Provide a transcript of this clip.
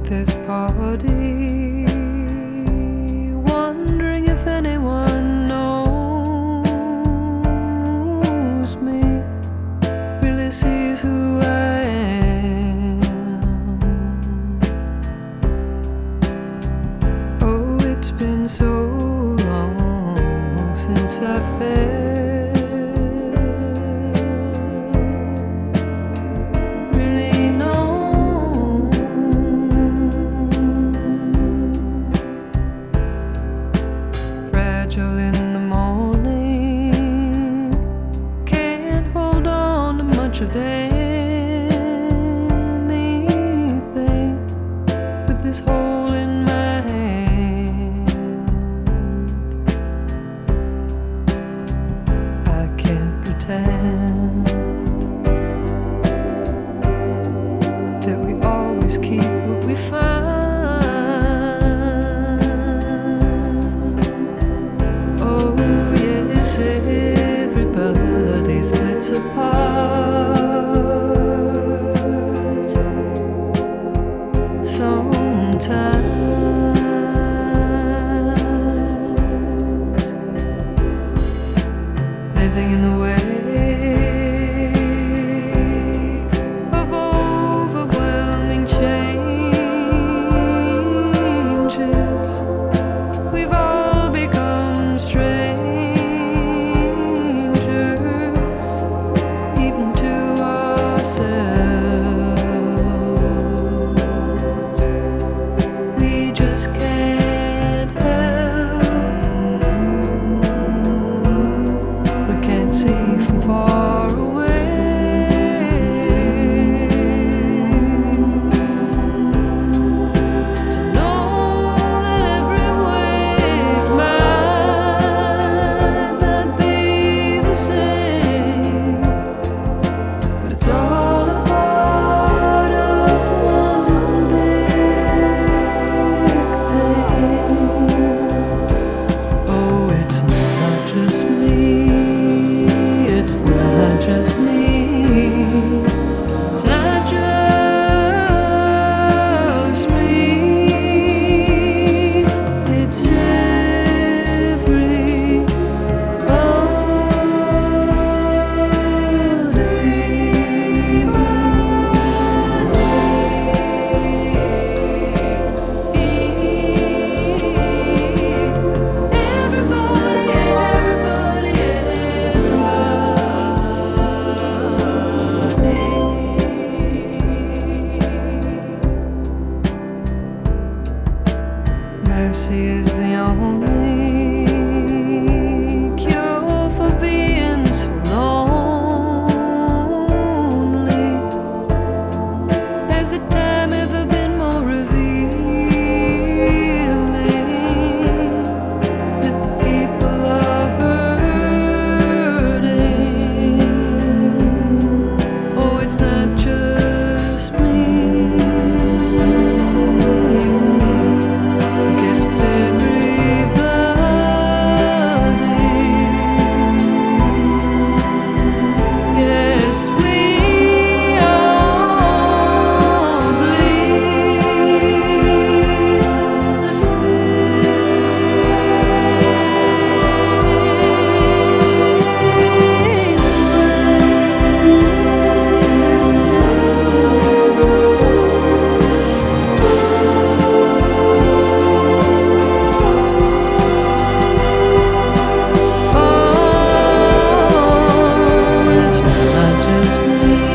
this party, wondering if anyone knows me, really sees who I am. Oh, it's been so long since I felt in the morning, can't hold on to much of anything with this hole in my hand. I can't pretend that we always keep what we find. Everybody splits apart sometimes, living in the way of overwhelming changes. We've all become strange, we just can't help. We can't see from far away to know that every wave might not be the same, but it's all a part of one big thing. Oh, it's not just me, it's not just me, it's not just me, it's mercy is the only cure for being so lonely. Has the time ever been more revealing that the people are hurting? Oh, it's not just me. It's not just me.